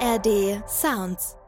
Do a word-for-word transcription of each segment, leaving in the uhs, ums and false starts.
R D Sounds.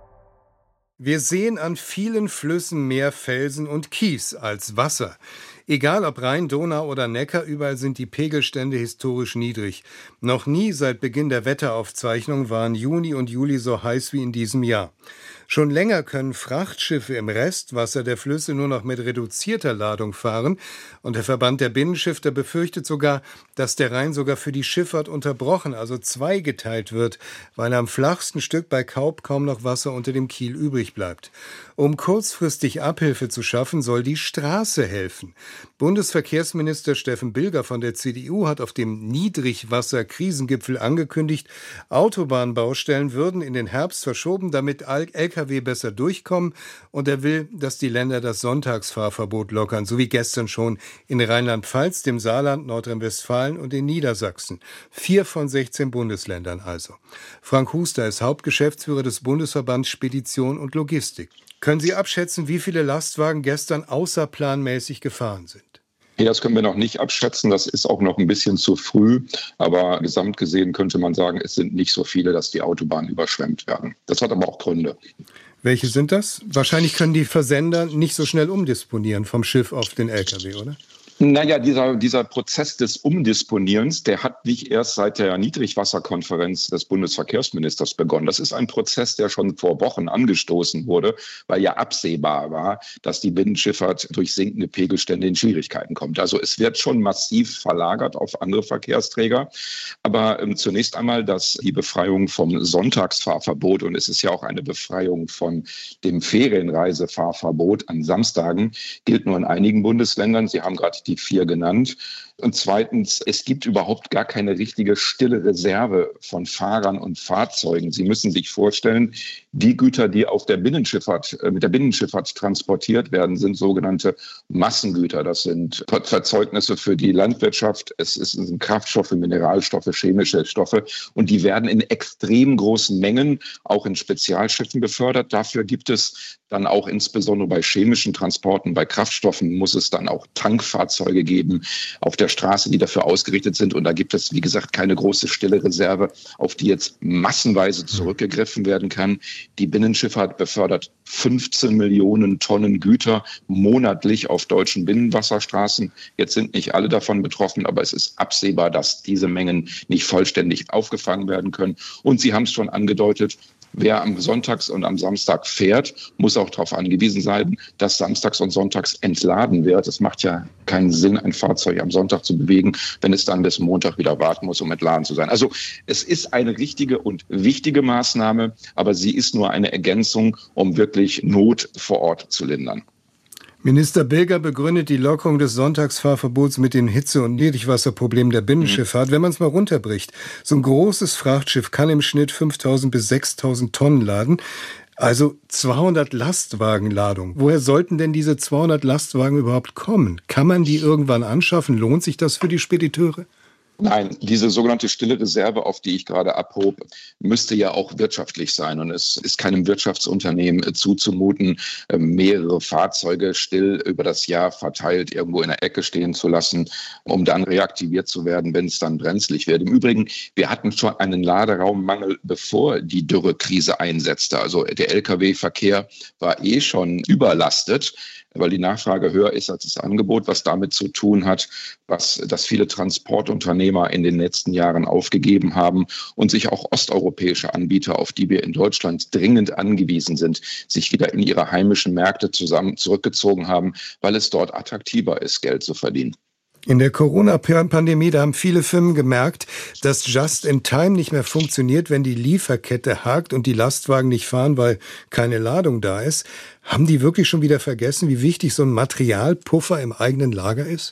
Wir sehen an vielen Flüssen mehr Felsen und Kies als Wasser. Egal ob Rhein, Donau oder Neckar, überall sind die Pegelstände historisch niedrig. Noch nie seit Beginn der Wetteraufzeichnung waren Juni und Juli so heiß wie in diesem Jahr. Schon länger können Frachtschiffe im Restwasser der Flüsse nur noch mit reduzierter Ladung fahren. Und der Verband der Binnenschiffer befürchtet sogar, dass der Rhein sogar für die Schifffahrt unterbrochen, also zweigeteilt wird, weil am flachsten Stück bei Kaub kaum noch Wasser unter dem Kiel übrig bleibt. Um kurzfristig Abhilfe zu schaffen, soll die Straße helfen. Bundesverkehrsminister Steffen Bilger von der C D U hat auf dem Niedrigwasser-Krisengipfel angekündigt, Autobahnbaustellen würden in den Herbst verschoben, damit L K W besser durchkommen. Und er will, dass die Länder das Sonntagsfahrverbot lockern, so wie gestern schon in Rheinland-Pfalz, dem Saarland, Nordrhein-Westfalen und in Niedersachsen. Vier von sechzehn Bundesländern also. Frank Huster ist Hauptgeschäftsführer des Bundesverbands Spedition und Logistik. Können Sie abschätzen, wie viele Lastwagen gestern außerplanmäßig gefahren sind? Nee, das können wir noch nicht abschätzen. Das ist auch noch ein bisschen zu früh. Aber gesamt gesehen könnte man sagen, es sind nicht so viele, dass die Autobahnen überschwemmt werden. Das hat aber auch Gründe. Welche sind das? Wahrscheinlich können die Versender nicht so schnell umdisponieren vom Schiff auf den L K W, oder? Naja, dieser, dieser Prozess des Umdisponierens, der hat nicht erst seit der Niedrigwasserkonferenz des Bundesverkehrsministers begonnen. Das ist ein Prozess, der schon vor Wochen angestoßen wurde, weil ja absehbar war, dass die Binnenschifffahrt durch sinkende Pegelstände in Schwierigkeiten kommt. Also es wird schon massiv verlagert auf andere Verkehrsträger. Aber ähm, zunächst einmal, dass die Befreiung vom Sonntagsfahrverbot, und es ist ja auch eine Befreiung von dem Ferienreisefahrverbot an Samstagen, gilt nur in einigen Bundesländern. Sie haben gerade die vier genannt. Und zweitens, es gibt überhaupt gar keine richtige stille Reserve von Fahrern und Fahrzeugen. Sie müssen sich vorstellen, die Güter, die auf der Binnenschifffahrt, mit der Binnenschifffahrt transportiert werden, sind sogenannte Massengüter. Das sind Verzeugnisse für die Landwirtschaft. Es sind Kraftstoffe, Mineralstoffe, chemische Stoffe. Und die werden in extrem großen Mengen auch in Spezialschiffen befördert. Dafür gibt es dann auch insbesondere bei chemischen Transporten, bei Kraftstoffen muss es dann auch Tankfahrzeuge geben auf der Straße, die dafür ausgerichtet sind. Und da gibt es, wie gesagt, keine große stille Reserve, auf die jetzt massenweise zurückgegriffen werden kann. Die Binnenschifffahrt befördert fünfzehn Millionen Tonnen Güter monatlich auf deutschen Binnenwasserstraßen. Jetzt sind nicht alle davon betroffen, aber es ist absehbar, dass diese Mengen nicht vollständig aufgefangen werden können. Und Sie haben es schon angedeutet, wer am Sonntags und am Samstag fährt, muss auch darauf angewiesen sein, dass samstags und sonntags entladen wird. Es macht ja keinen Sinn, ein Fahrzeug am Sonntag zu bewegen, wenn es dann bis Montag wieder warten muss, um entladen zu sein. Also es ist eine richtige und wichtige Maßnahme, aber sie ist nur eine Ergänzung, um wirklich Not vor Ort zu lindern. Minister Bilger begründet die Lockerung des Sonntagsfahrverbots mit den Hitze- und Niedrigwasserproblemen der Binnenschifffahrt. Wenn man es mal runterbricht, so ein großes Frachtschiff kann im Schnitt fünftausend bis sechstausend Tonnen laden, also zweihundert Lastwagenladung. Woher sollten denn diese zweihundert Lastwagen überhaupt kommen? Kann man die irgendwann anschaffen? Lohnt sich das für die Spediteure? Nein, diese sogenannte stille Reserve, auf die ich gerade abhob, müsste ja auch wirtschaftlich sein. Und es ist keinem Wirtschaftsunternehmen zuzumuten, mehrere Fahrzeuge still über das Jahr verteilt irgendwo in der Ecke stehen zu lassen, um dann reaktiviert zu werden, wenn es dann brenzlig wird. Im Übrigen, wir hatten schon einen Laderaummangel, bevor die Dürrekrise einsetzte. Also der L K W-Verkehr war eh schon überlastet, weil die Nachfrage höher ist als das Angebot, was damit zu tun hat, was, dass viele Transportunternehmer in den letzten Jahren aufgegeben haben und sich auch osteuropäische Anbieter, auf die wir in Deutschland dringend angewiesen sind, sich wieder in ihre heimischen Märkte zusammen zurückgezogen haben, weil es dort attraktiver ist, Geld zu verdienen. In der Corona-Pandemie, da haben viele Firmen gemerkt, dass Just-in-Time nicht mehr funktioniert, wenn die Lieferkette hakt und die Lastwagen nicht fahren, weil keine Ladung da ist. Haben die wirklich schon wieder vergessen, wie wichtig so ein Materialpuffer im eigenen Lager ist?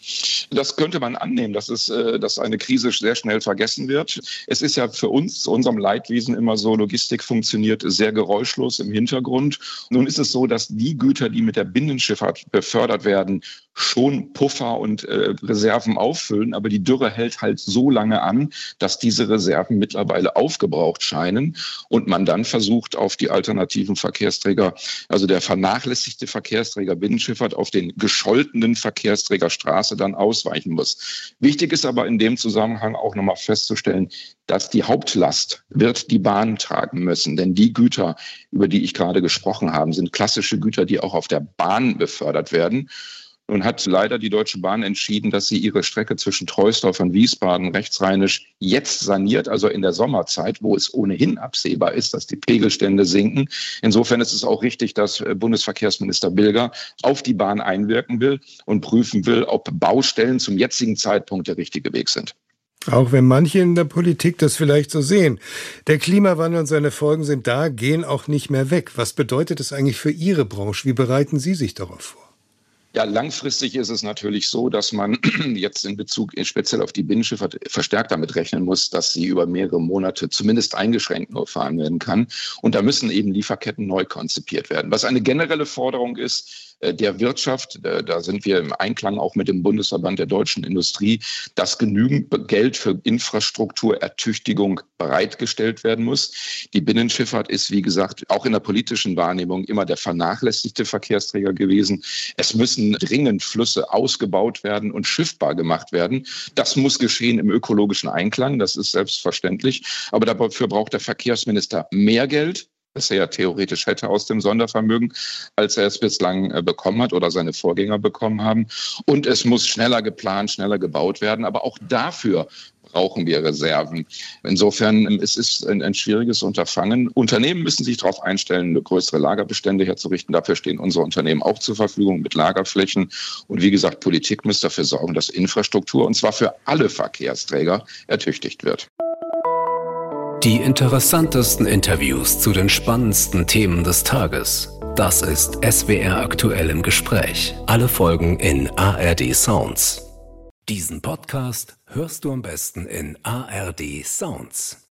Das könnte man annehmen, dass es, dass eine Krise sehr schnell vergessen wird. Es ist ja für uns, zu unserem Leidwesen immer so, Logistik funktioniert sehr geräuschlos im Hintergrund. Nun ist es so, dass die Güter, die mit der Binnenschifffahrt befördert werden, schon Puffer und äh, Reserven auffüllen, aber die Dürre hält halt so lange an, dass diese Reserven mittlerweile aufgebraucht scheinen und man dann versucht, auf die alternativen Verkehrsträger, also der vernachlässigte Verkehrsträger Binnenschifffahrt, auf den gescholtenen Verkehrsträger Straße Maße dann ausweichen muss. Wichtig ist aber in dem Zusammenhang auch nochmal festzustellen, dass die Hauptlast wird die Bahn tragen müssen. Denn die Güter, über die ich gerade gesprochen habe, sind klassische Güter, die auch auf der Bahn befördert werden. Nun hat leider die Deutsche Bahn entschieden, dass sie ihre Strecke zwischen Treusdorf und Wiesbaden rechtsrheinisch jetzt saniert, also in der Sommerzeit, wo es ohnehin absehbar ist, dass die Pegelstände sinken. Insofern ist es auch richtig, dass Bundesverkehrsminister Bilger auf die Bahn einwirken will und prüfen will, ob Baustellen zum jetzigen Zeitpunkt der richtige Weg sind. Auch wenn manche in der Politik das vielleicht so sehen. Der Klimawandel und seine Folgen sind da, gehen auch nicht mehr weg. Was bedeutet das eigentlich für Ihre Branche? Wie bereiten Sie sich darauf vor? Ja, langfristig ist es natürlich so, dass man jetzt in Bezug speziell auf die Binnenschifffahrt verstärkt damit rechnen muss, dass sie über mehrere Monate zumindest eingeschränkt nur fahren werden kann. Und da müssen eben Lieferketten neu konzipiert werden. Was eine generelle Forderung ist, der Wirtschaft, da sind wir im Einklang auch mit dem Bundesverband der deutschen Industrie, dass genügend Geld für Infrastrukturertüchtigung bereitgestellt werden muss. Die Binnenschifffahrt ist, wie gesagt, auch in der politischen Wahrnehmung immer der vernachlässigte Verkehrsträger gewesen. Es müssen dringend Flüsse ausgebaut werden und schiffbar gemacht werden. Das muss geschehen im ökologischen Einklang, das ist selbstverständlich. Aber dafür braucht der Verkehrsminister mehr Geld, das er ja theoretisch hätte aus dem Sondervermögen, als er es bislang bekommen hat oder seine Vorgänger bekommen haben. Und es muss schneller geplant, schneller gebaut werden. Aber auch dafür brauchen wir Reserven. Insofern es ist ein, ein schwieriges Unterfangen. Unternehmen müssen sich darauf einstellen, größere Lagerbestände herzurichten. Dafür stehen unsere Unternehmen auch zur Verfügung mit Lagerflächen. Und wie gesagt, Politik muss dafür sorgen, dass Infrastruktur, und zwar für alle Verkehrsträger, ertüchtigt wird. Die interessantesten Interviews zu den spannendsten Themen des Tages. Das ist S W R aktuell im Gespräch. Alle Folgen in A R D Sounds. Diesen Podcast hörst du am besten in A R D Sounds.